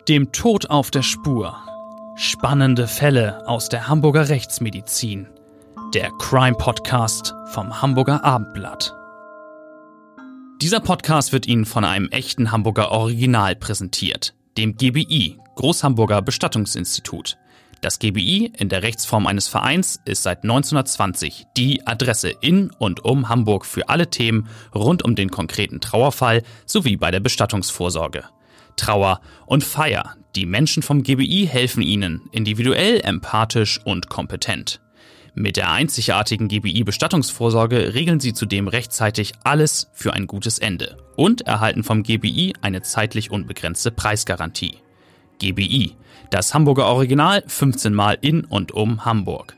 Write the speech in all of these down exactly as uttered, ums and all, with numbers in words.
Dem Tod auf der Spur. Spannende Fälle aus der Hamburger Rechtsmedizin. Der Crime-Podcast vom Hamburger Abendblatt. Dieser Podcast wird Ihnen von einem echten Hamburger Original präsentiert, dem G B I, Großhamburger Bestattungsinstitut. Das G B I in der Rechtsform eines Vereins ist seit neunzehnhundertzwanzig die Adresse in und um Hamburg für alle Themen rund um den konkreten Trauerfall sowie bei der Bestattungsvorsorge. Trauer und Feier. Die Menschen vom G B I helfen Ihnen, individuell, empathisch und kompetent. Mit der einzigartigen G B I-Bestattungsvorsorge regeln Sie zudem rechtzeitig alles für ein gutes Ende und erhalten vom G B I eine zeitlich unbegrenzte Preisgarantie. G B I, das Hamburger Original, fünfzehn Mal in und um Hamburg.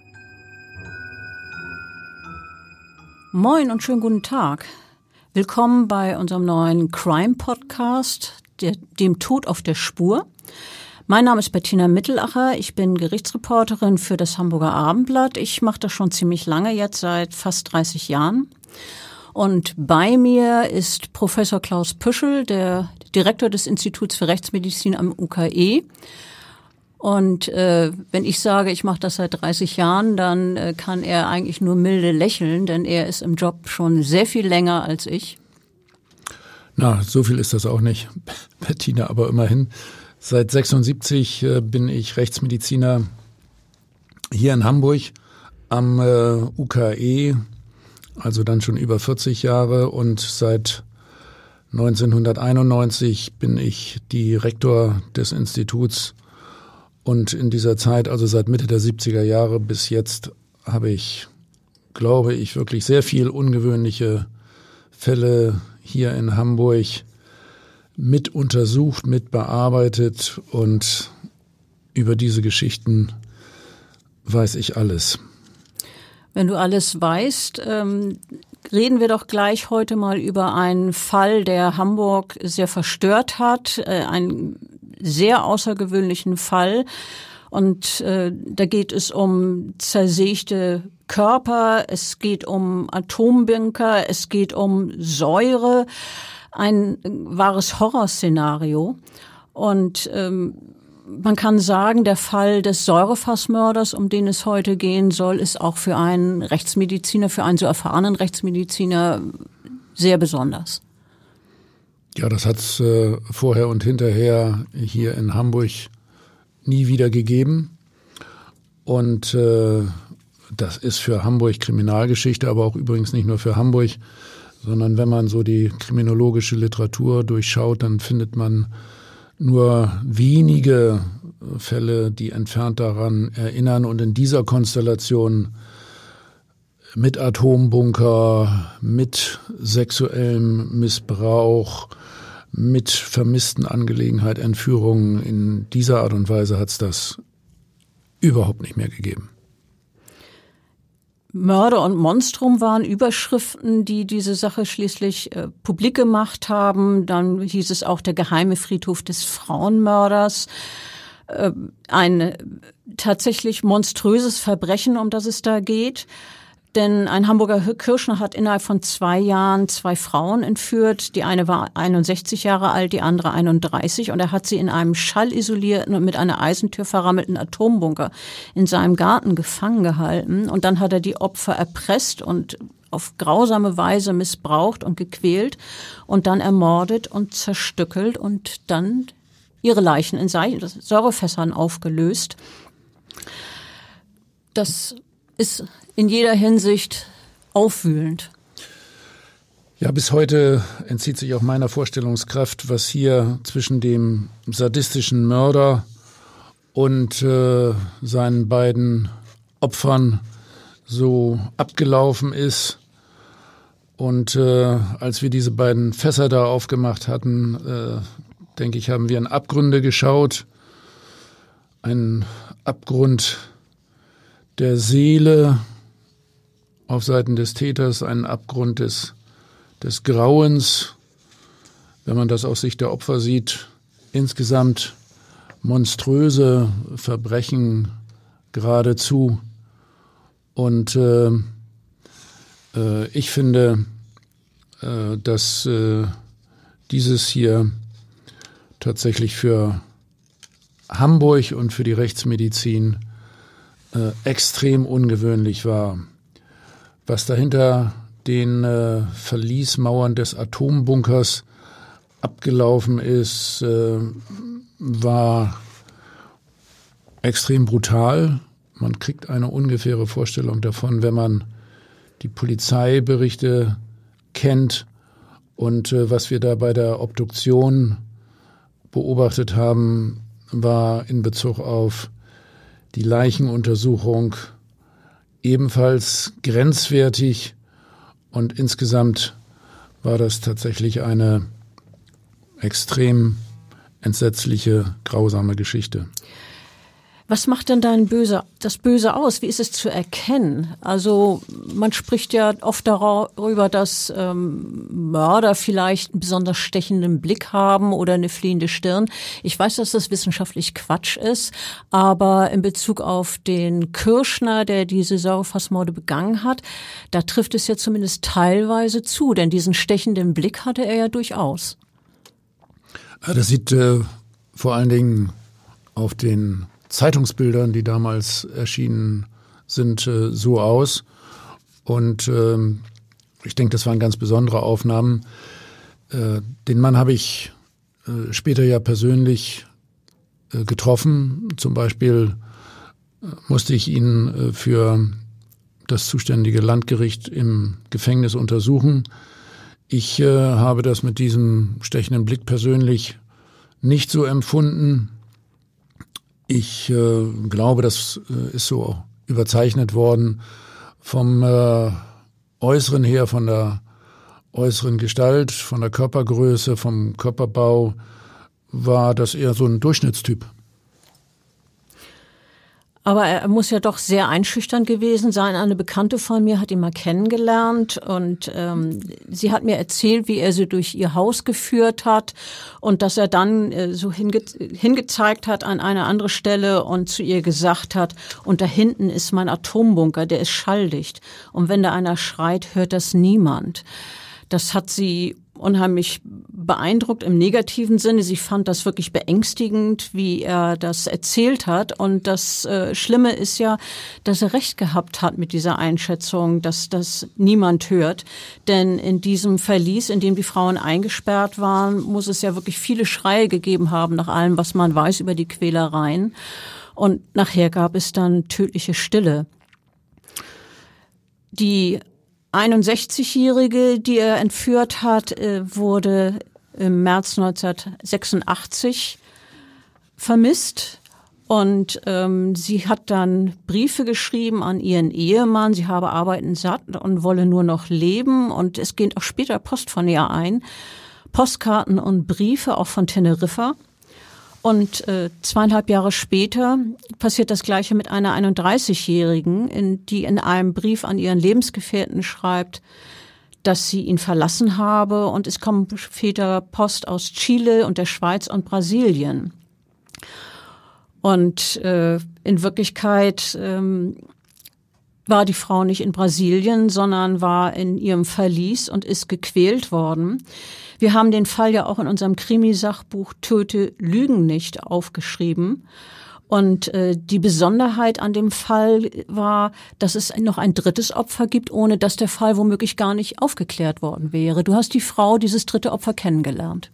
Moin und schönen guten Tag. Willkommen bei unserem neuen Crime-Podcast, der, dem Tod auf der Spur. Mein Name ist Bettina Mittelacher, ich bin Gerichtsreporterin für das Hamburger Abendblatt. Ich mache das schon ziemlich lange, jetzt seit fast dreißig Jahren. Und bei mir ist Professor Klaus Püschel, der Direktor des Instituts für Rechtsmedizin am U K E. Und äh, wenn ich sage, ich mache das seit dreißig Jahren, dann äh, kann er eigentlich nur milde lächeln, denn er ist im Job schon sehr viel länger als ich. Na, so viel ist das auch nicht, Bettina, aber immerhin. Seit sechsundsiebzig äh, bin ich Rechtsmediziner hier in Hamburg am äh, U K E, also dann schon über vierzig Jahre, und seit neunzehnhunderteinundneunzig bin ich Direktor des Instituts. Und in dieser Zeit, also seit Mitte der siebziger Jahre bis jetzt, habe ich, glaube ich, wirklich sehr viel ungewöhnliche Fälle hier in Hamburg mit untersucht, mit bearbeitet, und über diese Geschichten weiß ich alles. Wenn du alles weißt, ähm, reden wir doch gleich heute mal über einen Fall, der Hamburg sehr verstört hat, äh, ein sehr außergewöhnlichen Fall. Und äh, da geht es um zersägte Körper, es geht um Atombunker, es geht um Säure, ein wahres Horrorszenario. Und ähm, man kann sagen, der Fall des Säurefassmörders, um den es heute gehen soll, ist auch für einen Rechtsmediziner, für einen so erfahrenen Rechtsmediziner sehr besonders. Ja, das hat es äh, vorher und hinterher hier in Hamburg nie wieder gegeben. Und äh, das ist für Hamburg Kriminalgeschichte, aber auch übrigens nicht nur für Hamburg, sondern wenn man so die kriminologische Literatur durchschaut, dann findet man nur wenige Fälle, die entfernt daran erinnern. Und in dieser Konstellation mit Atombunker, mit sexuellem Missbrauch, mit vermissten Angelegenheit, Entführungen, in dieser Art und Weise hat es das überhaupt nicht mehr gegeben. Mörder und Monstrum waren Überschriften, die diese Sache schließlich äh, publik gemacht haben. Dann hieß es auch der geheime Friedhof des Frauenmörders. Äh, ein tatsächlich monströses Verbrechen, um das es da geht. Denn ein Hamburger Kirschner hat innerhalb von zwei Jahren zwei Frauen entführt. Die eine war einundsechzig Jahre alt, die andere einunddreißig. Und er hat sie in einem schallisolierten und mit einer Eisentür verrammelten Atombunker in seinem Garten gefangen gehalten. Und dann hat er die Opfer erpresst und auf grausame Weise missbraucht und gequält und dann ermordet und zerstückelt und dann ihre Leichen in Säurefässern aufgelöst. Das ist in jeder Hinsicht aufwühlend. Ja, bis heute entzieht sich auch meiner Vorstellungskraft, was hier zwischen dem sadistischen Mörder und äh, seinen beiden Opfern so abgelaufen ist. Und äh, als wir diese beiden Fässer da aufgemacht hatten, äh, denke ich, haben wir in Abgründe geschaut. Ein Abgrund der Seele auf Seiten des Täters, einen Abgrund des, des Grauens, wenn man das aus Sicht der Opfer sieht. Insgesamt monströse Verbrechen geradezu. Und äh, äh, ich finde, äh, dass äh, dieses hier tatsächlich für Hamburg und für die Rechtsmedizin äh, extrem ungewöhnlich war. Was dahinter den äh, Verliesmauern des Atombunkers abgelaufen ist, äh, war extrem brutal. Man kriegt eine ungefähre Vorstellung davon, wenn man die Polizeiberichte kennt und äh, was wir da bei der Obduktion beobachtet haben, war in Bezug auf die Leichenuntersuchung ebenfalls grenzwertig und insgesamt war das tatsächlich eine extrem entsetzliche, grausame Geschichte. Was macht denn dann Böse, das Böse aus? Wie ist es zu erkennen? Also man spricht ja oft darüber, dass ähm, Mörder vielleicht einen besonders stechenden Blick haben oder eine fliehende Stirn. Ich weiß, dass das wissenschaftlich Quatsch ist, aber in Bezug auf den Kirschner, der diese Säurefassmorde begangen hat, da trifft es ja zumindest teilweise zu, denn diesen stechenden Blick hatte er ja durchaus. Das sieht äh, vor allen Dingen auf den Zeitungsbildern, die damals erschienen sind, äh, so aus. Und ähm, ich denke, das waren ganz besondere Aufnahmen. Äh, den Mann habe ich äh, später ja persönlich äh, getroffen. Zum Beispiel äh, musste ich ihn äh, für das zuständige Landgericht im Gefängnis untersuchen. Ich äh, habe das mit diesem stechenden Blick persönlich nicht so empfunden. Ich äh, glaube, das äh, ist so überzeichnet worden vom äh, Äußeren her, von der äußeren Gestalt, von der Körpergröße, vom Körperbau, war das eher so ein Durchschnittstyp. Aber er muss ja doch sehr einschüchternd gewesen sein. Eine Bekannte von mir hat ihn mal kennengelernt und ähm, sie hat mir erzählt, wie er sie durch ihr Haus geführt hat und dass er dann äh, so hinge hingezeigt hat an eine andere Stelle und zu ihr gesagt hat, und da hinten ist mein Atombunker, der ist schalldicht. Und wenn da einer schreit, hört das niemand. Das hat sie unheimlich beeindruckt im negativen Sinne. Sie fand das wirklich beängstigend, wie er das erzählt hat. Und das äh, Schlimme ist ja, dass er recht gehabt hat mit dieser Einschätzung, dass das niemand hört. Denn in diesem Verlies, in dem die Frauen eingesperrt waren, muss es ja wirklich viele Schreie gegeben haben, nach allem, was man weiß über die Quälereien. Und nachher gab es dann tödliche Stille. Die einundsechzigjährige, die er entführt hat, wurde im März neunzehnhundertsechsundachtzig vermisst. Und ähm, sie hat dann Briefe geschrieben an ihren Ehemann. Sie habe Arbeiten satt und wolle nur noch leben. Und es geht auch später Post von ihr ein. Postkarten und Briefe, auch von Teneriffa. Und äh, zweieinhalb Jahre später passiert das Gleiche mit einer einunddreißigjährigen, in, die in einem Brief an ihren Lebensgefährten schreibt, dass sie ihn verlassen habe. Und es kommen später Post aus Chile und der Schweiz und Brasilien. Und äh, in Wirklichkeit ähm, war die Frau nicht in Brasilien, sondern war in ihrem Verlies und ist gequält worden. Wir haben den Fall ja auch in unserem Krimisachbuch Töte Lügen nicht aufgeschrieben. Und äh, die Besonderheit an dem Fall war, dass es noch ein drittes Opfer gibt, ohne dass der Fall womöglich gar nicht aufgeklärt worden wäre. Du hast die Frau, dieses dritte Opfer, kennengelernt.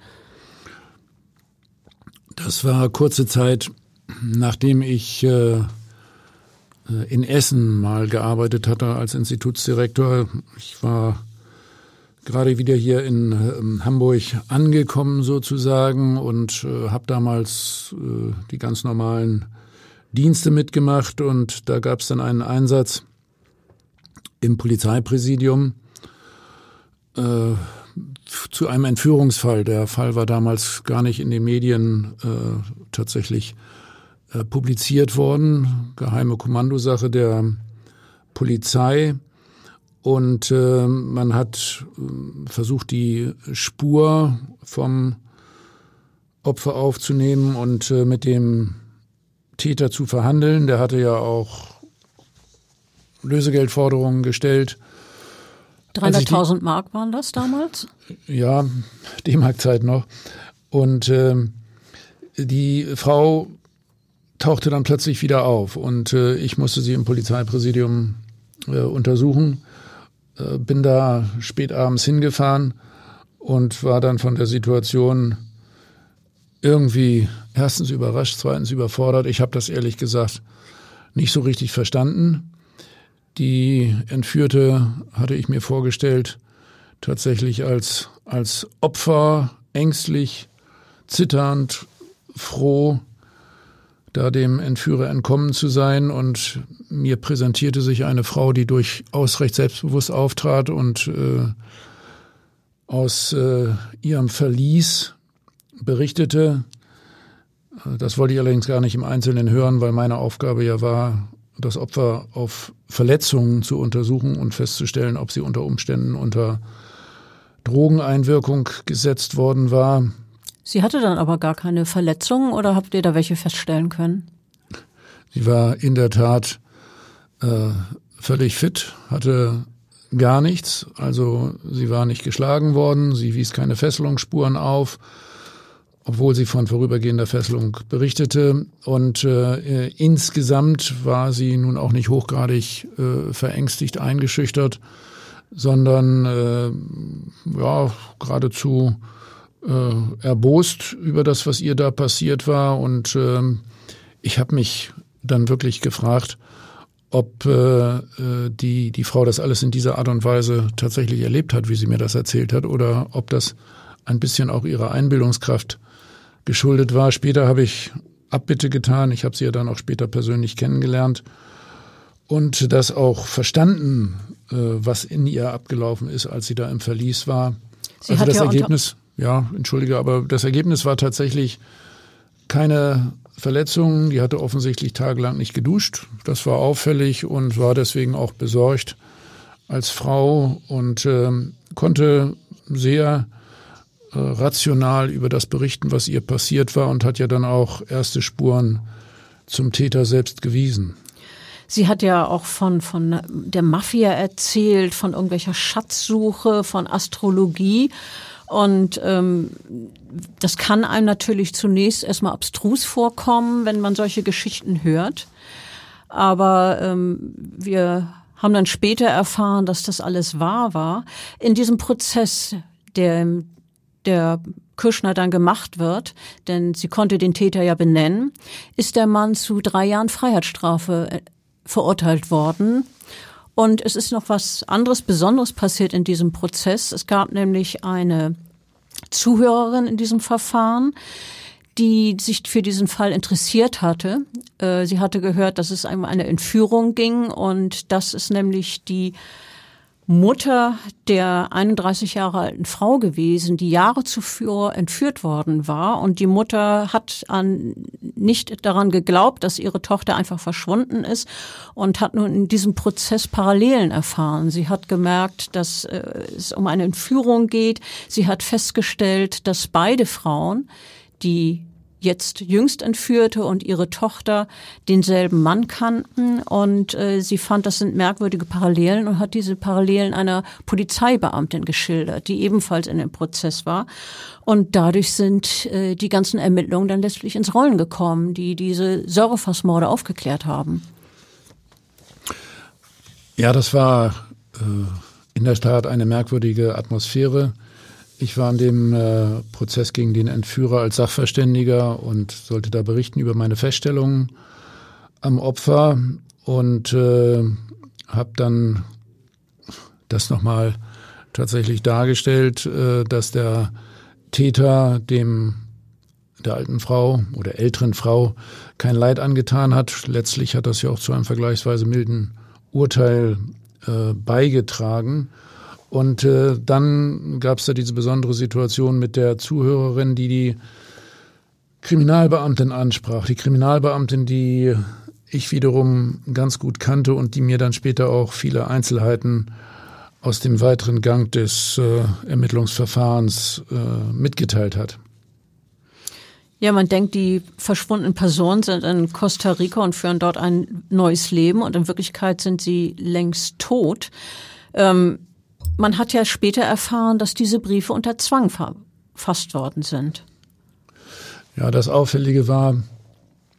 Das war kurze Zeit, nachdem ich äh, in Essen mal gearbeitet hatte als Institutsdirektor. Ich war gerade wieder hier in äh, Hamburg angekommen sozusagen und äh, habe damals äh, die ganz normalen Dienste mitgemacht und da gab es dann einen Einsatz im Polizeipräsidium äh, zu einem Entführungsfall. Der Fall war damals gar nicht in den Medien äh, tatsächlich äh, publiziert worden. Geheime Kommandosache der Polizei. Und äh, man hat äh, versucht, die Spur vom Opfer aufzunehmen und äh, mit dem Täter zu verhandeln. Der hatte ja auch Lösegeldforderungen gestellt. dreihunderttausend Mark waren das damals? Ja, D-Mark-Zeit noch. Und äh, die Frau tauchte dann plötzlich wieder auf und äh, ich musste sie im Polizeipräsidium äh, untersuchen. Äh, bin da spät abends hingefahren und war dann von der Situation irgendwie erstens überrascht, zweitens überfordert. Ich habe das ehrlich gesagt nicht so richtig verstanden. Die Entführte hatte ich mir vorgestellt, tatsächlich als, als Opfer, ängstlich, zitternd, froh, da dem Entführer entkommen zu sein. Und mir präsentierte sich eine Frau, die durchaus recht selbstbewusst auftrat und äh, aus äh, ihrem Verlies berichtete. Das wollte ich allerdings gar nicht im Einzelnen hören, weil meine Aufgabe ja war, das Opfer auf Verletzungen zu untersuchen und festzustellen, ob sie unter Umständen unter Drogeneinwirkung gesetzt worden war. Sie hatte dann aber gar keine Verletzungen oder habt ihr da welche feststellen können? Sie war in der Tat äh, völlig fit, hatte gar nichts. Also sie war nicht geschlagen worden, sie wies keine Fesselungsspuren auf, obwohl sie von vorübergehender Fesselung berichtete. Und äh, insgesamt war sie nun auch nicht hochgradig äh, verängstigt, eingeschüchtert, sondern äh, ja geradezu äh, erbost über das, was ihr da passiert war. Und äh, ich habe mich dann wirklich gefragt, ob äh, die die Frau das alles in dieser Art und Weise tatsächlich erlebt hat, wie sie mir das erzählt hat, oder ob das ein bisschen auch ihrer Einbildungskraft geschuldet war. Später habe ich Abbitte getan. Ich habe sie ja dann auch später persönlich kennengelernt und das auch verstanden, äh, was in ihr abgelaufen ist, als sie da im Verlies war. Sie also hat das ja Ergebnis, ja, entschuldige, aber das Ergebnis war tatsächlich keine Verletzungen. Die hatte offensichtlich tagelang nicht geduscht. Das war auffällig und war deswegen auch besorgt als Frau und äh, konnte sehr äh, rational über das berichten, was ihr passiert war, und hat ja dann auch erste Spuren zum Täter selbst gewiesen. Sie hat ja auch von, von der Mafia erzählt, von irgendwelcher Schatzsuche, von Astrologie. Und ähm, das kann einem natürlich zunächst erstmal abstrus vorkommen, wenn man solche Geschichten hört. Aber ähm, wir haben dann später erfahren, dass das alles wahr war. In diesem Prozess, der, der Kürschner dann gemacht wird, denn sie konnte den Täter ja benennen, ist der Mann zu drei Jahren Freiheitsstrafe verurteilt worden. Und es ist noch was anderes Besonderes passiert in diesem Prozess. Es gab nämlich eine Zuhörerin in diesem Verfahren, die sich für diesen Fall interessiert hatte. Sie hatte gehört, dass es um eine Entführung ging, und das ist nämlich die Mutter der einunddreißig Jahre alten Frau gewesen, die Jahre zuvor entführt worden war. Und die Mutter hat an, nicht daran geglaubt, dass ihre Tochter einfach verschwunden ist, und hat nun in diesem Prozess Parallelen erfahren. Sie hat gemerkt, dass äh, es um eine Entführung geht. Sie hat festgestellt, dass beide Frauen, die jetzt jüngst Entführte und ihre Tochter, denselben Mann kannten, und äh, sie fand, das sind merkwürdige Parallelen, und hat diese Parallelen einer Polizeibeamtin geschildert, die ebenfalls in dem Prozess war. Und dadurch sind äh, die ganzen Ermittlungen dann letztlich ins Rollen gekommen, die diese Säurefassmorde aufgeklärt haben. Ja, das war äh, in der Tat eine merkwürdige Atmosphäre. Ich war in dem äh, Prozess gegen den Entführer als Sachverständiger und sollte da berichten über meine Feststellungen am Opfer und äh, habe dann das nochmal tatsächlich dargestellt, äh, dass der Täter dem der alten Frau oder älteren Frau kein Leid angetan hat. Letztlich hat das ja auch zu einem vergleichsweise milden Urteil äh, beigetragen. Und äh, dann gab es da diese besondere Situation mit der Zuhörerin, die die Kriminalbeamtin ansprach. Die Kriminalbeamtin, die ich wiederum ganz gut kannte und die mir dann später auch viele Einzelheiten aus dem weiteren Gang des äh, Ermittlungsverfahrens äh, mitgeteilt hat. Ja, man denkt, die verschwundenen Personen sind in Costa Rica und führen dort ein neues Leben, und in Wirklichkeit sind sie längst tot. Ähm, Man hat ja später erfahren, dass diese Briefe unter Zwang verfasst worden sind. Ja, das Auffällige war,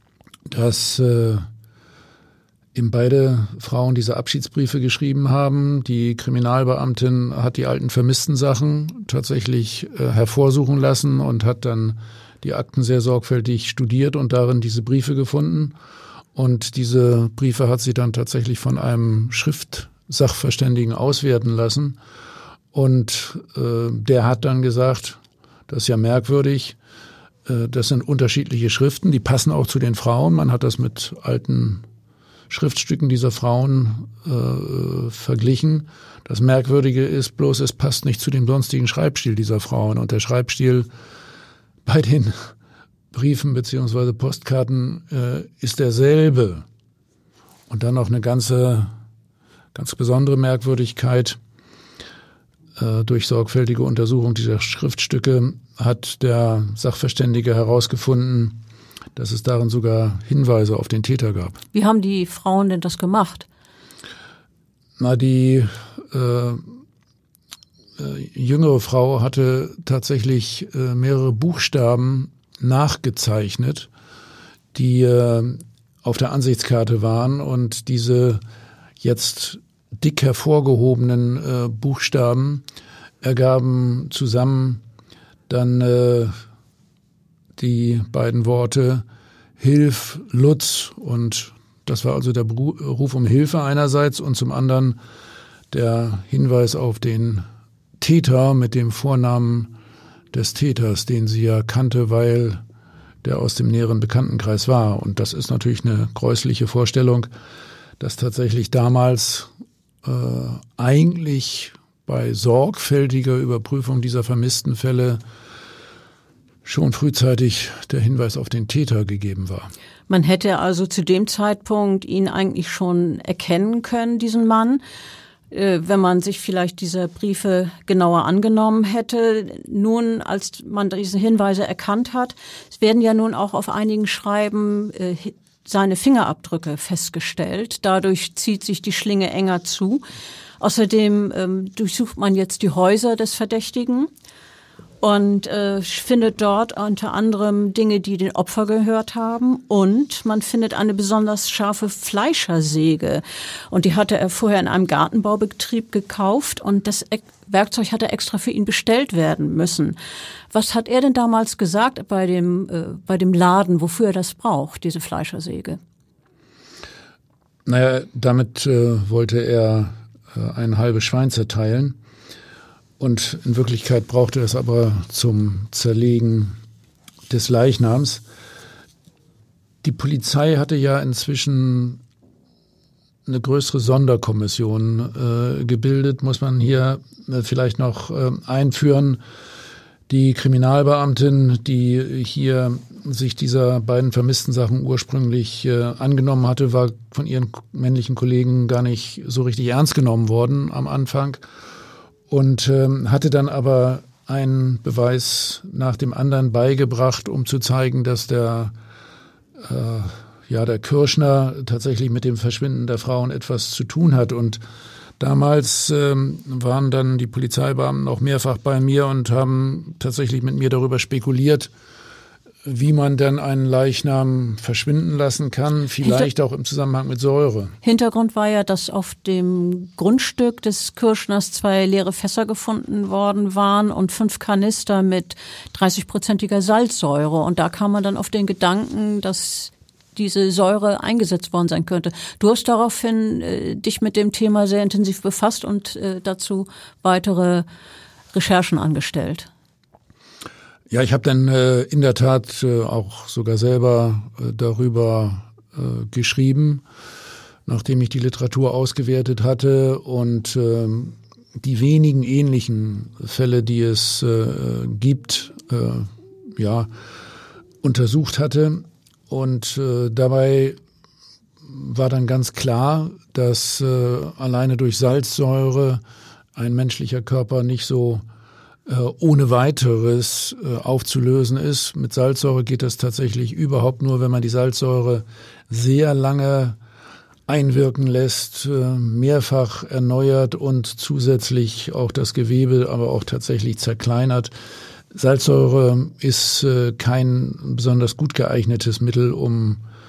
dass äh, eben beide Frauen diese Abschiedsbriefe geschrieben haben. Die Kriminalbeamtin hat die alten Vermisstensachen tatsächlich äh, hervorsuchen lassen und hat dann die Akten sehr sorgfältig studiert und darin diese Briefe gefunden. Und diese Briefe hat sie dann tatsächlich von einem Schriftsachverständigen auswerten lassen. Und äh, der hat dann gesagt, das ist ja merkwürdig, äh, das sind unterschiedliche Schriften, die passen auch zu den Frauen. Man hat das mit alten Schriftstücken dieser Frauen äh, verglichen. Das Merkwürdige ist bloß, es passt nicht zu dem sonstigen Schreibstil dieser Frauen. Und der Schreibstil bei den Briefen beziehungsweise Postkarten äh, ist derselbe. Und dann noch eine ganze, ganz besondere Merkwürdigkeit. Äh, durch sorgfältige Untersuchung dieser Schriftstücke hat der Sachverständige herausgefunden, dass es darin sogar Hinweise auf den Täter gab. Wie haben die Frauen denn das gemacht? Na, die äh, äh, jüngere Frau hatte tatsächlich äh, mehrere Buchstaben nachgezeichnet, die äh, auf der Ansichtskarte waren, und diese jetzt dick hervorgehobenen äh, Buchstaben ergaben zusammen dann äh, die beiden Worte Hilf, Lutz, und das war also der Ruf um Hilfe einerseits und zum anderen der Hinweis auf den Täter mit dem Vornamen des Täters, den sie ja kannte, weil der aus dem näheren Bekanntenkreis war. Und das ist natürlich eine gräusliche Vorstellung, dass tatsächlich damals äh, eigentlich bei sorgfältiger Überprüfung dieser vermissten Fälle schon frühzeitig der Hinweis auf den Täter gegeben war. Man hätte also zu dem Zeitpunkt ihn eigentlich schon erkennen können, diesen Mann, äh, wenn man sich vielleicht diese Briefe genauer angenommen hätte. Nun, als man diese Hinweise erkannt hat, es werden ja nun auch auf einigen Schreiben äh, seine Fingerabdrücke festgestellt. Dadurch zieht sich die Schlinge enger zu. Außerdem ähm, durchsucht man jetzt die Häuser des Verdächtigen und äh, findet dort unter anderem Dinge, die den Opfer gehört haben, und man findet eine besonders scharfe Fleischersäge, und die hatte er vorher in einem Gartenbaubetrieb gekauft, und das Werkzeug hatte extra für ihn bestellt werden müssen. Was hat er denn damals gesagt bei dem äh, bei dem Laden, wofür er das braucht, diese Fleischersäge? Naja, damit äh, wollte er äh, ein halbes Schwein zerteilen. Und in Wirklichkeit brauchte er es aber zum Zerlegen des Leichnams. Die Polizei hatte ja inzwischen eine größere Sonderkommission äh, gebildet, muss man hier äh, vielleicht noch äh, einführen. Die Kriminalbeamtin, die hier sich dieser beiden vermissten Sachen ursprünglich äh, angenommen hatte, war von ihren männlichen Kollegen gar nicht so richtig ernst genommen worden am Anfang. Und ähm, hatte dann aber einen Beweis nach dem anderen beigebracht, um zu zeigen, dass der, äh, ja, der Kirschner tatsächlich mit dem Verschwinden der Frauen etwas zu tun hat. Und damals ähm, waren dann die Polizeibeamten auch mehrfach bei mir und haben tatsächlich mit mir darüber spekuliert, wie man dann einen Leichnam verschwinden lassen kann, vielleicht auch im Zusammenhang mit Säure. Hintergrund war ja, dass auf dem Grundstück des Kirschners zwei leere Fässer gefunden worden waren und fünf Kanister mit dreißigprozentiger Salzsäure. Und da kam man dann auf den Gedanken, dass diese Säure eingesetzt worden sein könnte. Du hast daraufhin äh, dich mit dem Thema sehr intensiv befasst und äh, dazu weitere Recherchen angestellt. Ja, ich habe dann äh, in der Tat äh, auch sogar selber äh, darüber äh, geschrieben, nachdem ich die Literatur ausgewertet hatte und äh, die wenigen ähnlichen Fälle, die es äh, gibt, äh, ja, untersucht hatte. Und äh, dabei war dann ganz klar, dass äh, alleine durch Salzsäure ein menschlicher Körper nicht so ohne weiteres äh, aufzulösen ist. Mit Salzsäure geht das tatsächlich überhaupt nur, wenn man die Salzsäure sehr lange einwirken lässt, äh, mehrfach erneuert und zusätzlich auch das Gewebe, aber auch tatsächlich zerkleinert. Salzsäure ist äh, kein besonders gut geeignetes Mittel, um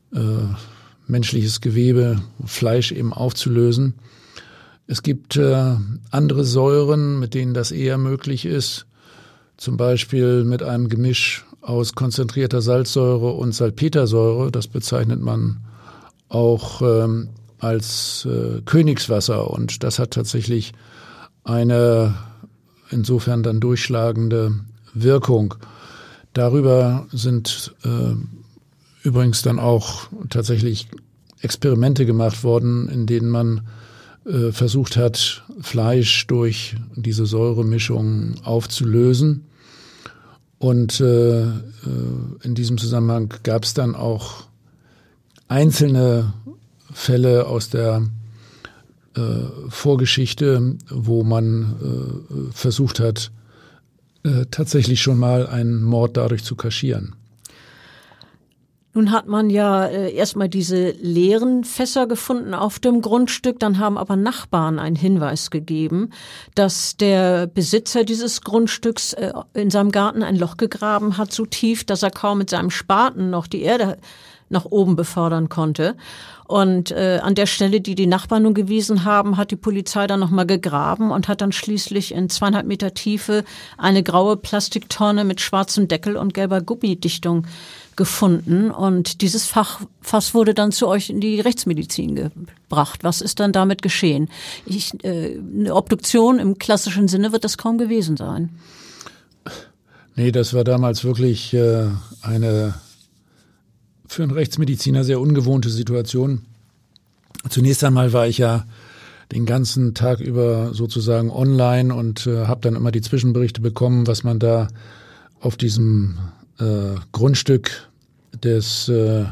äh, menschliches Gewebe, Fleisch eben aufzulösen. Es gibt äh, andere Säuren, mit denen das eher möglich ist, zum Beispiel mit einem Gemisch aus konzentrierter Salzsäure und Salpetersäure. Das bezeichnet man auch ähm, als äh, Königswasser, und das hat tatsächlich eine insofern dann durchschlagende Wirkung. Darüber sind äh, übrigens dann auch tatsächlich Experimente gemacht worden, in denen man äh, versucht hat, Fleisch durch diese Säuremischung aufzulösen. Und äh, in diesem Zusammenhang gab es dann auch einzelne Fälle aus der äh, Vorgeschichte, wo man äh, versucht hat, äh, tatsächlich schon mal einen Mord dadurch zu kaschieren. Nun hat man ja äh, erstmal diese leeren Fässer gefunden auf dem Grundstück, dann haben aber Nachbarn einen Hinweis gegeben, dass der Besitzer dieses Grundstücks äh, in seinem Garten ein Loch gegraben hat, so tief, dass er kaum mit seinem Spaten noch die Erde nach oben befördern konnte. Und äh, an der Stelle, die die Nachbarn nun gewiesen haben, hat die Polizei dann nochmal gegraben und hat dann schließlich in zweieinhalb Meter Tiefe eine graue Plastiktonne mit schwarzem Deckel und gelber Gummidichtung gefunden. Und dieses Fach, Fass wurde dann zu euch in die Rechtsmedizin gebracht. Was ist dann damit geschehen? Ich, äh, eine Obduktion im klassischen Sinne wird das kaum gewesen sein. Nee, das war damals wirklich äh, eine für einen Rechtsmediziner sehr ungewohnte Situation. Zunächst einmal war ich ja den ganzen Tag über sozusagen online und äh, habe dann immer die Zwischenberichte bekommen, was man da auf diesem äh, Grundstück des äh,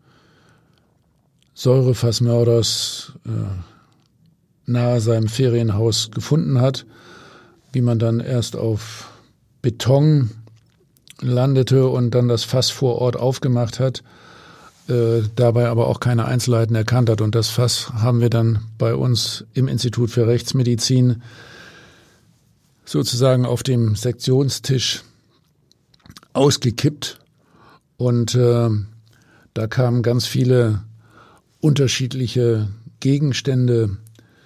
Säurefassmörders äh, nahe seinem Ferienhaus gefunden hat, wie man dann erst auf Beton landete und dann das Fass vor Ort aufgemacht hat, äh, dabei aber auch keine Einzelheiten erkannt hat. Und das Fass haben wir dann bei uns im Institut für Rechtsmedizin sozusagen auf dem Sektionstisch ausgekippt. Und äh, da kamen ganz viele unterschiedliche Gegenstände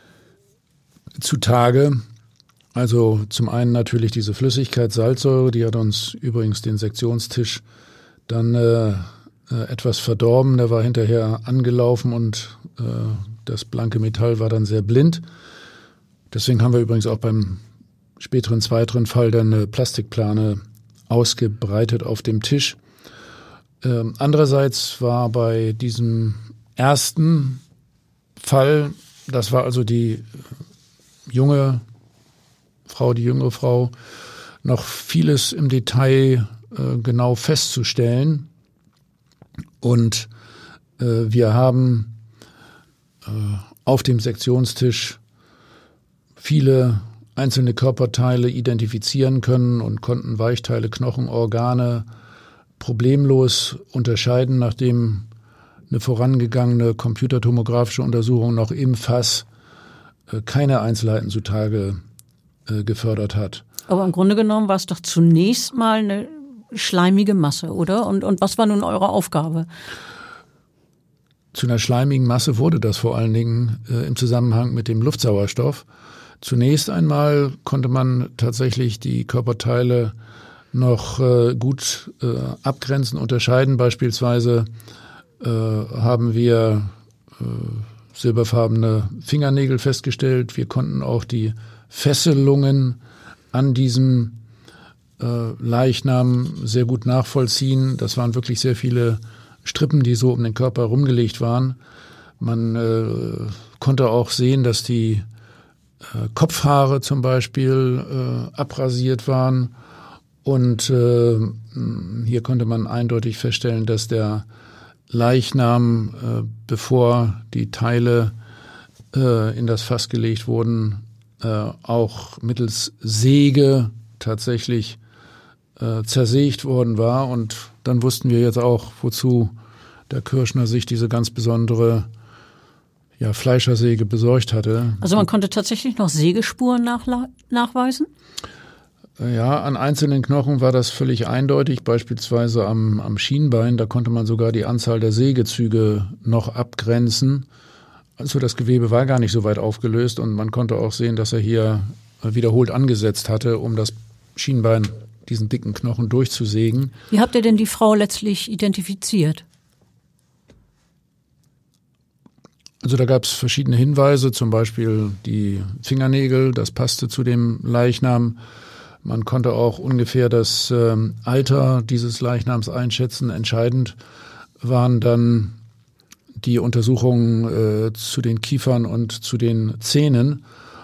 zutage. Also zum einen natürlich diese Flüssigkeit Salzsäure, die hat uns übrigens den Sektionstisch dann äh, etwas verdorben. Der war hinterher angelaufen und äh, das blanke Metall war dann sehr blind. Deswegen haben wir übrigens auch beim späteren zweiteren Fall dann eine Plastikplane ausgebreitet auf dem Tisch. Ähm, andererseits war bei diesem ersten Fall, das war also die junge Frau, die jüngere Frau, noch vieles im Detail äh, genau festzustellen. Und äh, wir haben äh, auf dem Sektionstisch viele einzelne Körperteile identifizieren können und konnten Weichteile, Knochen, Organe problemlos unterscheiden, nachdem eine vorangegangene computertomografische Untersuchung noch im Fass äh, keine Einzelheiten zutage äh, gefördert hat. Aber im Grunde genommen war es doch zunächst mal eine schleimige Masse, oder? Und, und was war nun eure Aufgabe? Zu einer schleimigen Masse wurde das vor allen Dingen äh, im Zusammenhang mit dem Luftsauerstoff. Zunächst einmal konnte man tatsächlich die Körperteile noch äh, gut äh, abgrenzen, unterscheiden. Beispielsweise äh, haben wir äh, silberfarbene Fingernägel festgestellt. Wir konnten auch die Fesselungen an diesem äh, Leichnam sehr gut nachvollziehen. Das waren wirklich sehr viele Strippen, die so um den Körper herumgelegt waren. Man äh, konnte auch sehen, dass die äh, Kopfhaare zum Beispiel äh, abrasiert waren. Und äh, hier konnte man eindeutig feststellen, dass der Leichnam, äh, bevor die Teile äh, in das Fass gelegt wurden, äh, auch mittels Säge tatsächlich äh, zersägt worden war. Und dann wussten wir jetzt auch, wozu der Kirschner sich diese ganz besondere ja, Fleischersäge besorgt hatte. Also man konnte tatsächlich noch Sägespuren nachla- nachweisen? Ja, an einzelnen Knochen war das völlig eindeutig, beispielsweise am, am Schienbein, da konnte man sogar die Anzahl der Sägezüge noch abgrenzen. Also das Gewebe war gar nicht so weit aufgelöst und man konnte auch sehen, dass er hier wiederholt angesetzt hatte, um das Schienbein, diesen dicken Knochen durchzusägen. Wie habt ihr denn die Frau letztlich identifiziert? Also da gab es verschiedene Hinweise, zum Beispiel die Fingernägel, das passte zu dem Leichnam. Man konnte auch ungefähr das ähm, Alter dieses Leichnams einschätzen. Entscheidend waren dann die Untersuchungen äh, zu den Kiefern und zu den Zähnen.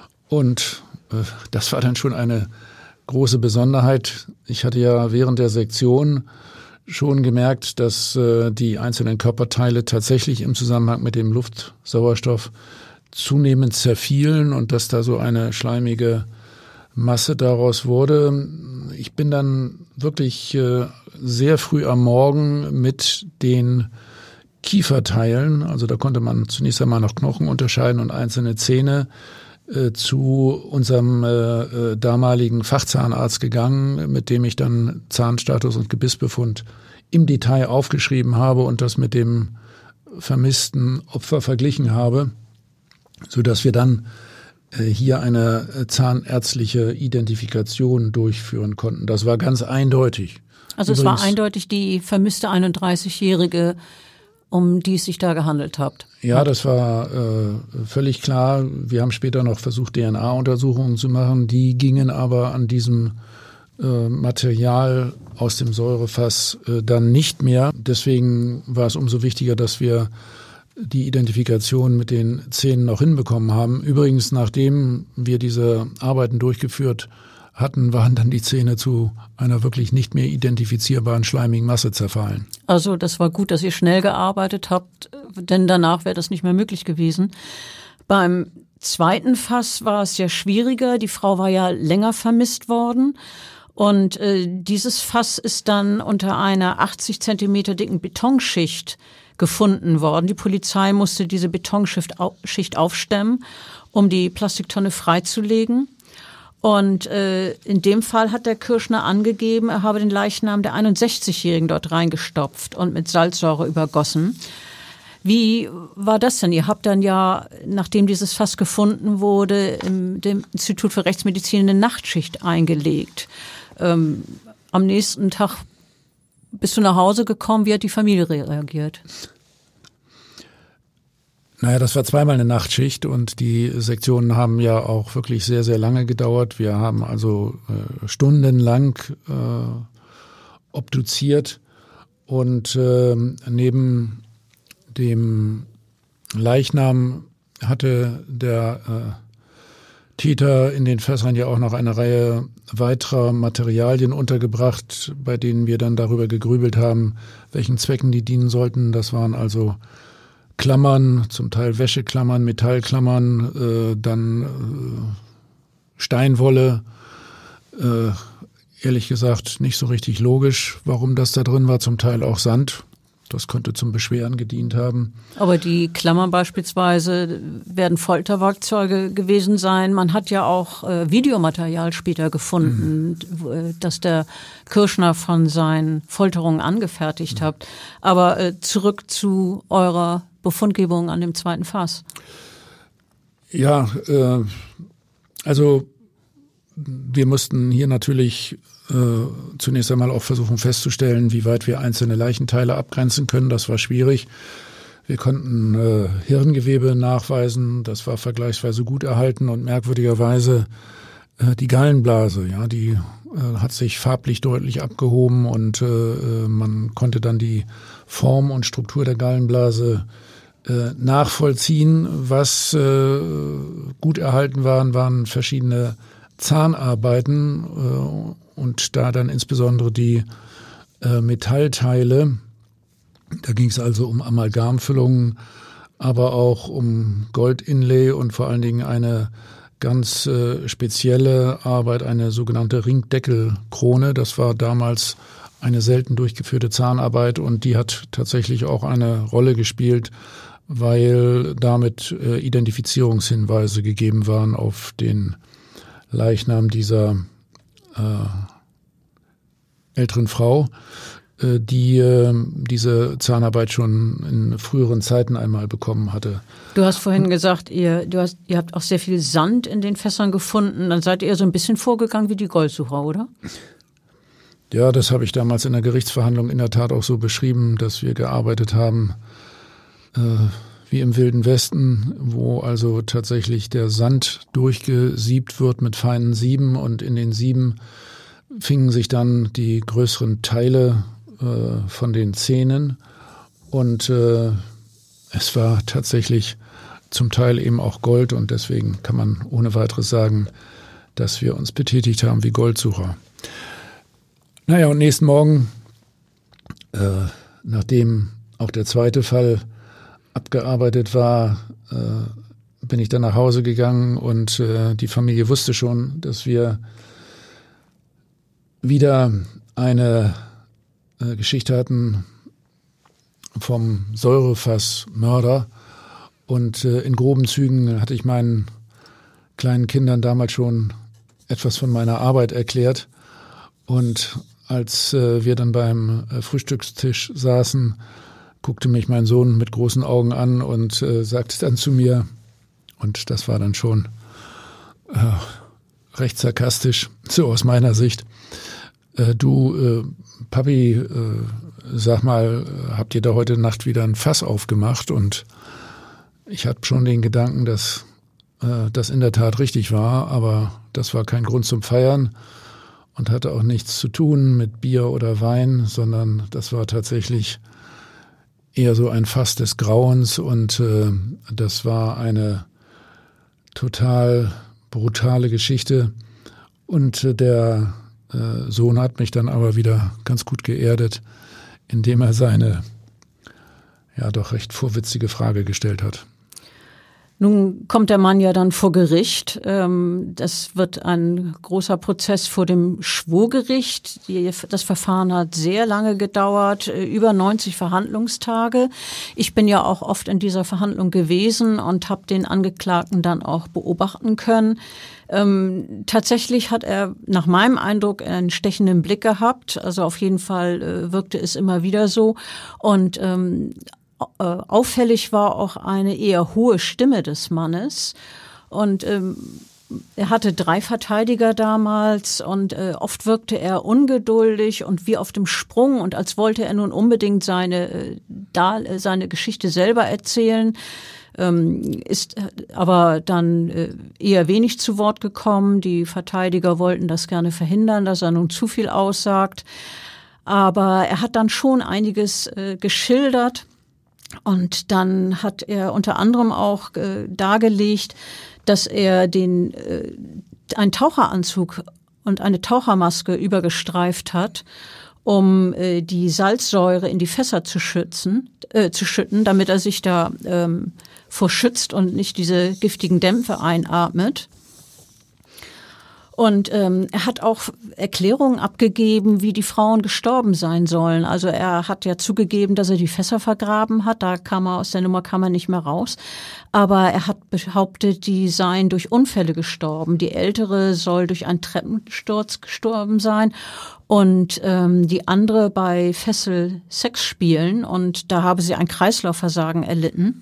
Und äh, das war dann schon eine große Besonderheit. Ich hatte ja während der Sektion schon gemerkt, dass äh, die einzelnen Körperteile tatsächlich im Zusammenhang mit dem Luftsauerstoff zunehmend zerfielen und dass da so eine schleimige Masse daraus wurde. Ich bin dann wirklich äh, sehr früh am Morgen mit den Kieferteilen, also da konnte man zunächst einmal noch Knochen unterscheiden und einzelne Zähne, äh, zu unserem äh, äh, damaligen Fachzahnarzt gegangen, mit dem ich dann Zahnstatus und Gebissbefund im Detail aufgeschrieben habe und das mit dem vermissten Opfer verglichen habe, sodass wir dann hier eine zahnärztliche Identifikation durchführen konnten. Das war ganz eindeutig. Also Übrigens, es war eindeutig die vermisste einunddreißigjährige, um die es sich da gehandelt hat. Ja, das war äh, völlig klar. Wir haben später noch versucht, D N A-Untersuchungen zu machen. Die gingen aber an diesem äh, Material aus dem Säurefass äh, dann nicht mehr. Deswegen war es umso wichtiger, dass wir die Identifikation mit den Zähnen noch hinbekommen haben. Übrigens, nachdem wir diese Arbeiten durchgeführt hatten, waren dann die Zähne zu einer wirklich nicht mehr identifizierbaren schleimigen Masse zerfallen. Also das war gut, dass ihr schnell gearbeitet habt, denn danach wäre das nicht mehr möglich gewesen. Beim zweiten Fass war es ja schwieriger. Die Frau war ja länger vermisst worden. Und äh, dieses Fass ist dann unter einer achtzig Zentimeter dicken Betonschicht gefunden worden. Die Polizei musste diese Betonschicht aufstemmen, um die Plastiktonne freizulegen. Und äh, in dem Fall hat der Kirschner angegeben, er habe den Leichnam der einundsechzigjährigen dort reingestopft und mit Salzsäure übergossen. Wie war das denn? Ihr habt dann ja, nachdem dieses Fass gefunden wurde, im dem Institut für Rechtsmedizin eine Nachtschicht eingelegt. Ähm, am nächsten Tag bist du nach Hause gekommen? Wie hat die Familie reagiert? Naja, das war zweimal eine Nachtschicht und die Sektionen haben ja auch wirklich sehr, sehr lange gedauert. Wir haben also äh, stundenlang äh, obduziert und äh, neben dem Leichnam hatte der äh, Täter in den Fässern ja auch noch eine Reihe weiterer Materialien untergebracht, bei denen wir dann darüber gegrübelt haben, welchen Zwecken die dienen sollten. Das waren also Klammern, zum Teil Wäscheklammern, Metallklammern, äh, dann äh, Steinwolle. Äh, ehrlich gesagt nicht so richtig logisch, warum das da drin war, zum Teil auch Sand. Das könnte zum Beschweren gedient haben. Aber die Klammern beispielsweise werden Folterwerkzeuge gewesen sein. Man hat ja auch äh, Videomaterial später gefunden, mhm. das der Kirschner von seinen Folterungen angefertigt mhm. hat. Aber äh, zurück zu eurer Befundgebung an dem zweiten Fass. Ja, äh, also wir mussten hier natürlich Äh, zunächst einmal auch versuchen festzustellen, wie weit wir einzelne Leichenteile abgrenzen können. Das war schwierig. Wir konnten äh, Hirngewebe nachweisen. Das war vergleichsweise gut erhalten und merkwürdigerweise äh, die Gallenblase. Ja, die äh, hat sich farblich deutlich abgehoben und äh, man konnte dann die Form und Struktur der Gallenblase äh, nachvollziehen. Was äh, gut erhalten waren, waren verschiedene Zahnarbeiten äh, und da dann insbesondere die äh, Metallteile. Da ging es also um Amalgamfüllungen, aber auch um Goldinlay und vor allen Dingen eine ganz äh, spezielle Arbeit, eine sogenannte Ringdeckelkrone. Das war damals eine selten durchgeführte Zahnarbeit und die hat tatsächlich auch eine Rolle gespielt, weil damit äh, Identifizierungshinweise gegeben waren auf den Leichnam dieser äh, älteren Frau, äh, die äh, diese Zahnarbeit schon in früheren Zeiten einmal bekommen hatte. Du hast vorhin gesagt, ihr, du hast, ihr habt auch sehr viel Sand in den Fässern gefunden. Dann seid ihr so ein bisschen vorgegangen wie die Goldsucher, oder? Ja, das habe ich damals in der Gerichtsverhandlung in der Tat auch so beschrieben, dass wir gearbeitet haben äh, wie im Wilden Westen, wo also tatsächlich der Sand durchgesiebt wird mit feinen Sieben und in den Sieben fingen sich dann die größeren Teile äh, von den Zähnen und äh, es war tatsächlich zum Teil eben auch Gold und deswegen kann man ohne weiteres sagen, dass wir uns betätigt haben wie Goldsucher. Naja, und nächsten Morgen, äh, nachdem auch der zweite Fall abgearbeitet war, äh, bin ich dann nach Hause gegangen und äh, die Familie wusste schon, dass wir wieder eine äh, Geschichte hatten vom Säurefassmörder und äh, in groben Zügen hatte ich meinen kleinen Kindern damals schon etwas von meiner Arbeit erklärt und als äh, wir dann beim äh, Frühstückstisch saßen, guckte mich mein Sohn mit großen Augen an und äh, sagte dann zu mir, und das war dann schon äh, recht sarkastisch, so aus meiner Sicht, äh, du, äh, Papi, äh, sag mal, habt ihr da heute Nacht wieder ein Fass aufgemacht? Und ich hatte schon den Gedanken, dass äh, das in der Tat richtig war, aber das war kein Grund zum Feiern und hatte auch nichts zu tun mit Bier oder Wein, sondern das war tatsächlich eher so ein Fass des Grauens und äh, das war eine total brutale Geschichte und äh, der äh, Sohn hat mich dann aber wieder ganz gut geerdet, indem er seine ja doch recht vorwitzige Frage gestellt hat. Nun kommt der Mann ja dann vor Gericht. Das wird ein großer Prozess vor dem Schwurgericht. Das Verfahren hat sehr lange gedauert, über neunzig Verhandlungstage. Ich bin ja auch oft in dieser Verhandlung gewesen und habe den Angeklagten dann auch beobachten können. Ähm, tatsächlich hat er nach meinem Eindruck einen stechenden Blick gehabt. Also auf jeden Fall äh, wirkte es immer wieder so. Und ähm, auffällig war auch eine eher hohe Stimme des Mannes und ähm, er hatte drei Verteidiger damals und äh, oft wirkte er ungeduldig und wie auf dem Sprung und als wollte er nun unbedingt seine, äh, da, äh, seine Geschichte selber erzählen, ähm, ist aber dann äh, eher wenig zu Wort gekommen. Die Verteidiger wollten das gerne verhindern, dass er nun zu viel aussagt, aber er hat dann schon einiges äh, geschildert. Und dann hat er unter anderem auch äh, dargelegt, dass er den äh, einen Taucheranzug und eine Tauchermaske übergestreift hat, um äh, die Salzsäure in die Fässer zu schützen, äh, zu schütten, damit er sich da ähm, vor schützt und nicht diese giftigen Dämpfe einatmet. Und ähm, er hat auch Erklärungen abgegeben, wie die Frauen gestorben sein sollen. Also er hat ja zugegeben, dass er die Fässer vergraben hat. Da kam er aus der Nummer kam er nicht mehr raus. Aber er hat behauptet, die seien durch Unfälle gestorben. Die ältere soll durch einen Treppensturz gestorben sein und ähm, die andere bei Fessel-Sexspielen. Und da habe sie ein Kreislaufversagen erlitten.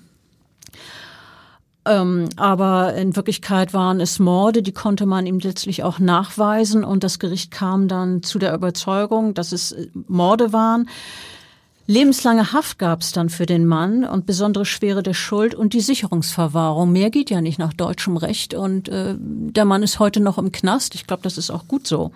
Ähm, aber in Wirklichkeit waren es Morde, die konnte man ihm letztlich auch nachweisen und das Gericht kam dann zu der Überzeugung, dass es Morde waren. Lebenslange Haft gab es dann für den Mann und besondere Schwere der Schuld und die Sicherungsverwahrung. Mehr geht ja nicht nach deutschem Recht und äh, der Mann ist heute noch im Knast. Ich glaube, das ist auch gut so.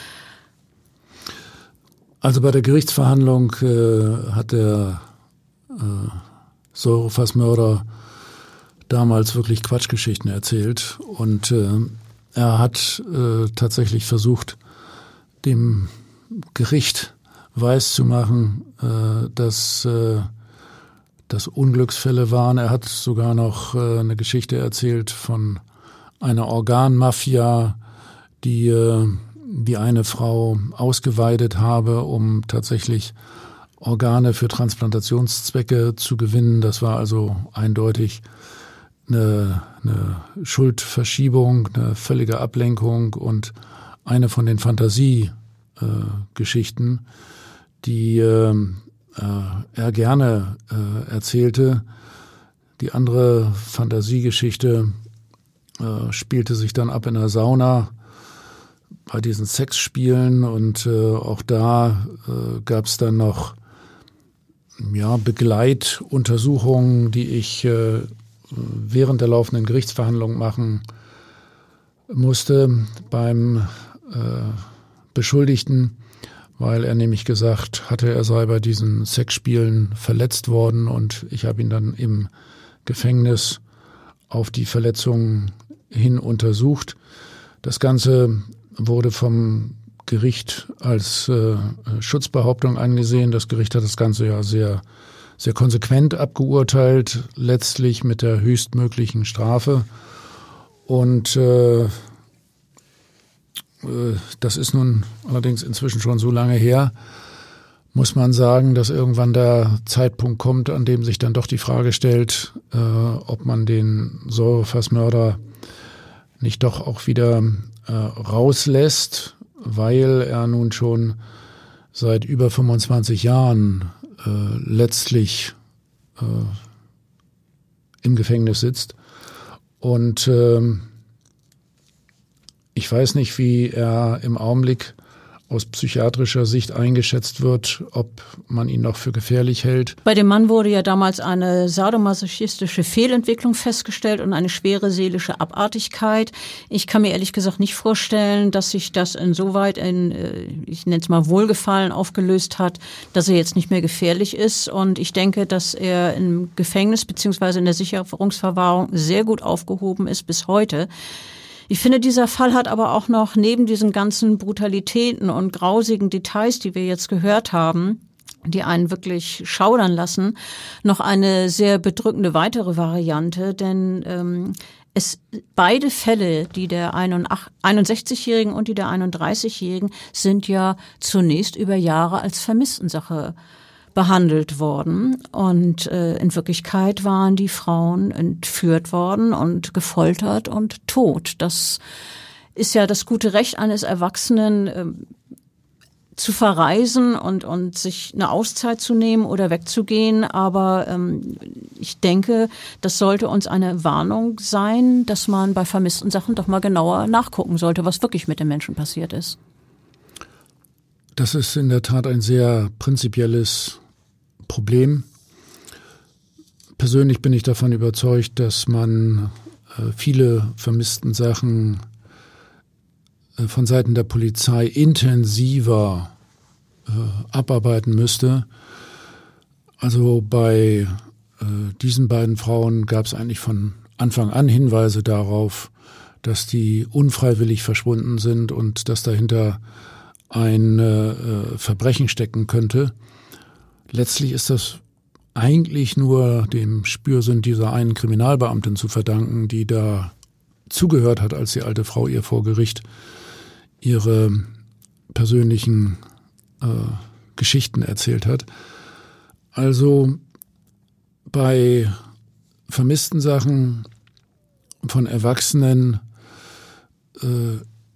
Also bei der Gerichtsverhandlung äh, hat der äh, Säurefassmörder damals wirklich Quatschgeschichten erzählt und äh, er hat äh, tatsächlich versucht, dem Gericht weiszumachen, äh, dass äh, das Unglücksfälle waren. Er hat sogar noch äh, eine Geschichte erzählt von einer Organmafia, die äh, die eine Frau ausgeweidet habe, um tatsächlich Organe für Transplantationszwecke zu gewinnen. Das war also eindeutig Eine, eine Schuldverschiebung, eine völlige Ablenkung und eine von den Fantasiegeschichten, äh, die äh, er gerne äh, erzählte. Die andere Fantasiegeschichte äh, spielte sich dann ab in der Sauna bei diesen Sexspielen, und äh, auch da äh, gab es dann noch ja, Begleituntersuchungen, die ich äh, während der laufenden Gerichtsverhandlung machen musste beim äh, Beschuldigten, weil er nämlich gesagt hatte, er sei bei diesen Sexspielen verletzt worden, und ich habe ihn dann im Gefängnis auf die Verletzungen hin untersucht. Das Ganze wurde vom Gericht als äh, Schutzbehauptung angesehen. Das Gericht hat das Ganze ja sehr, sehr konsequent abgeurteilt, letztlich mit der höchstmöglichen Strafe. Und äh, das ist nun allerdings inzwischen schon so lange her, muss man sagen, dass irgendwann der Zeitpunkt kommt, an dem sich dann doch die Frage stellt, äh, ob man den Säurefassmörder nicht doch auch wieder äh, rauslässt, weil er nun schon seit über fünfundzwanzig Jahren äh, letztlich äh, im Gefängnis sitzt. Und äh, ich weiß nicht, wie er im Augenblick aus psychiatrischer Sicht eingeschätzt wird, ob man ihn noch für gefährlich hält. Bei dem Mann wurde ja damals eine sadomasochistische Fehlentwicklung festgestellt und eine schwere seelische Abartigkeit. Ich kann mir ehrlich gesagt nicht vorstellen, dass sich das insoweit in, ich nenne es mal Wohlgefallen aufgelöst hat, dass er jetzt nicht mehr gefährlich ist. Und ich denke, dass er im Gefängnis bzw. in der Sicherungsverwahrung sehr gut aufgehoben ist bis heute. Ich finde, dieser Fall hat aber auch noch neben diesen ganzen Brutalitäten und grausigen Details, die wir jetzt gehört haben, die einen wirklich schaudern lassen, noch eine sehr bedrückende weitere Variante, denn ähm, es beide Fälle, die der einundsechzigjährigen und die der einunddreißigjährigen, sind ja zunächst über Jahre als Vermisstensache behandelt worden, und äh, in Wirklichkeit waren die Frauen entführt worden und gefoltert und tot. Das ist ja das gute Recht eines Erwachsenen, äh, zu verreisen und und sich eine Auszeit zu nehmen oder wegzugehen. Aber ähm, ich denke, das sollte uns eine Warnung sein, dass man bei vermissten Sachen doch mal genauer nachgucken sollte, was wirklich mit den Menschen passiert ist. Das ist in der Tat ein sehr prinzipielles Problem. Persönlich bin ich davon überzeugt, dass man äh, viele vermissten Sachen äh, von Seiten der Polizei intensiver äh, abarbeiten müsste. Also bei äh, diesen beiden Frauen gab es eigentlich von Anfang an Hinweise darauf, dass die unfreiwillig verschwunden sind und dass dahinter ein äh, Verbrechen stecken könnte. Letztlich ist das eigentlich nur dem Spürsinn dieser einen Kriminalbeamtin zu verdanken, die da zugehört hat, als die alte Frau ihr vor Gericht ihre persönlichen äh, Geschichten erzählt hat. Also bei vermissten Sachen von Erwachsenen äh,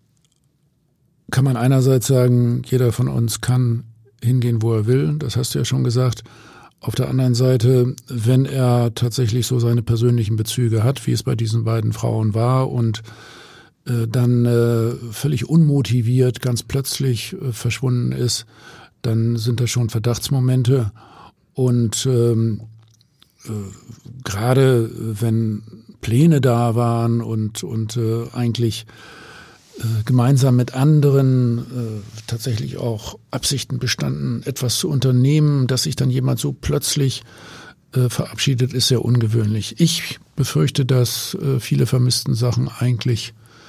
kann man einerseits sagen, jeder von uns kann hingehen, wo er will, das hast du ja schon gesagt. Auf der anderen Seite, wenn er tatsächlich so seine persönlichen Bezüge hat, wie es bei diesen beiden Frauen war, und äh, dann äh, völlig unmotiviert ganz plötzlich äh, verschwunden ist, dann sind das schon Verdachtsmomente. Und ähm, äh, gerade wenn Pläne da waren und, und äh, eigentlich gemeinsam mit anderen äh, tatsächlich auch Absichten bestanden, etwas zu unternehmen, dass sich dann jemand so plötzlich äh, verabschiedet, ist sehr ungewöhnlich. Ich befürchte, dass äh, viele vermissten Sachen eigentlich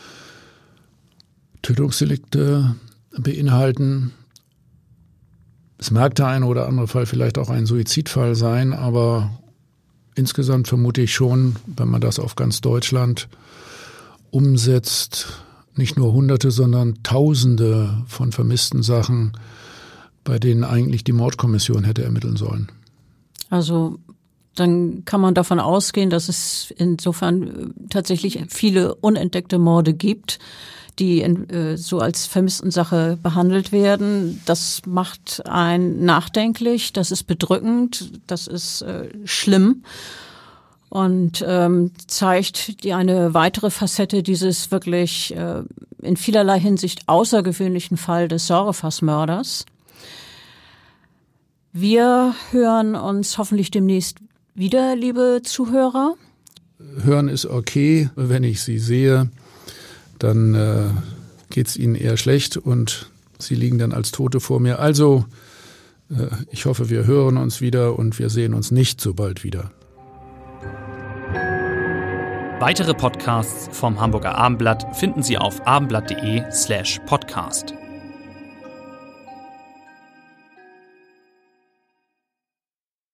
Tötungsdelikte beinhalten. Es mag der eine oder andere Fall vielleicht auch ein Suizidfall sein, aber insgesamt vermute ich schon, wenn man das auf ganz Deutschland umsetzt, nicht nur Hunderte, sondern Tausende von vermissten Sachen, bei denen eigentlich die Mordkommission hätte ermitteln sollen. Also dann kann man davon ausgehen, dass es insofern tatsächlich viele unentdeckte Morde gibt, die in, äh, so als Vermisstensache behandelt werden. Das macht einen nachdenklich, das ist bedrückend, das ist äh, schlimm und ähm, zeigt die eine weitere Facette dieses wirklich äh, in vielerlei Hinsicht außergewöhnlichen Fall des Säurefassmörders. Wir hören uns hoffentlich demnächst wieder, liebe Zuhörer. Hören ist okay. Wenn ich Sie sehe, dann äh, geht es Ihnen eher schlecht und Sie liegen dann als Tote vor mir. Also, äh, ich hoffe, wir hören uns wieder und wir sehen uns nicht so bald wieder. Weitere Podcasts vom Hamburger Abendblatt finden Sie auf abendblatt punkt de slash podcast.